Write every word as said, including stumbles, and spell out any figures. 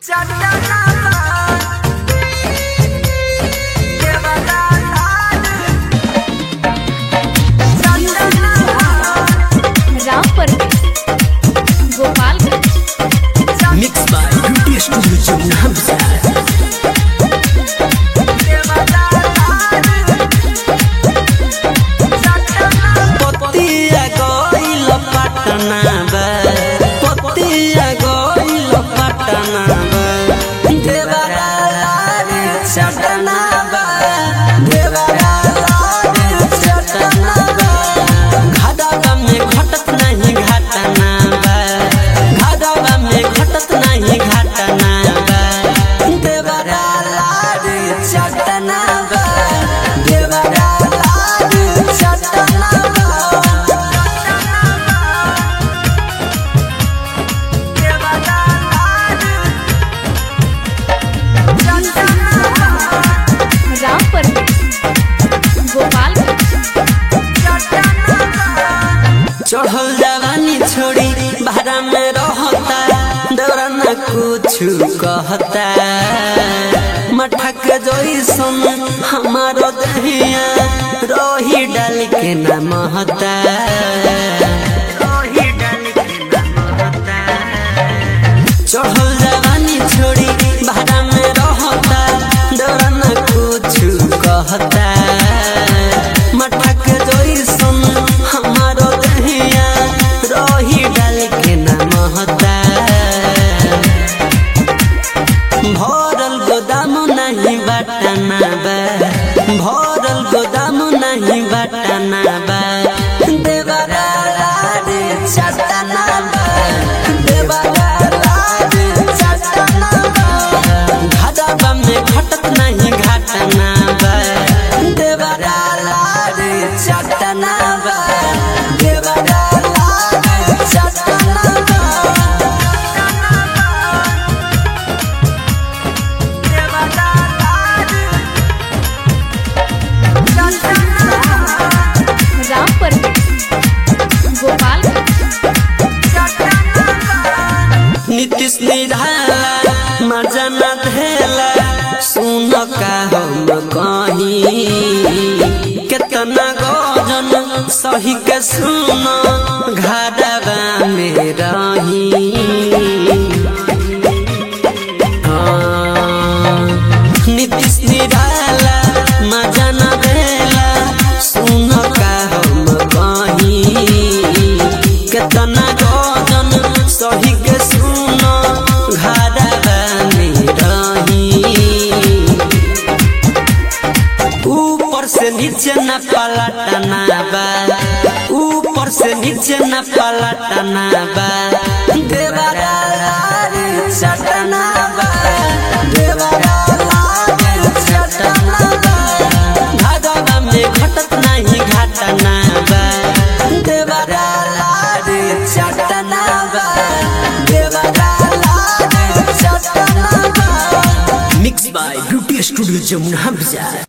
Mixed by Beauty Studio Jamuna Hamza. Potia goil patana ba, potia goil patana ba, devara chatana ba, devara chatana ba, घाटा में घटत नहीं घाटना बा, घाटा में घटत नहीं घाटना बा, देवरा लाड चटना बा, देवरा लाड चटना बा, देवरा लाड रामपुर गोपाल चढ़ल जवानी छोड़ी भाड़ा में रहता दौरा न कुछ कहता मठा के जैसन हमारो दहिया रोही डाल के न महता चढ़ल जवानी छोड़ी भाड़ा में रहता दौरा न कुछ कहता मठा के जैसन हमारो दहिया रोही डाल के न महता भरल गोदाम नहीं बटना बा भरल गोदाम नहीं बटना बा देवरा लाड चटना बा देवरा लाड चटना बा घाटा में घटत नहीं घाटना बा देवरा लाड चटना बा देवरा लाड चटना बा रामपुर गोपाल नीतीश निराला मजा न धेला सुन का हम कहीं केतना गजन सही के सुन घाटवा में रही हाँ, नीतीश निराला मजा न धेला सुन का हम कहीं केतना गजन सही के सुन घाटवा में रही ऊपर से नीचे न पलटना बा ऊपर से नीचे न पलटना बा देवरा लाड चटना बा देवरा लाड चटना बा घाटा में घटत नहीं घाटना बा देवरा लाड चटना बा देवरा लाड चटना बा Mixed by Beauty Studio Jamuna Hamza.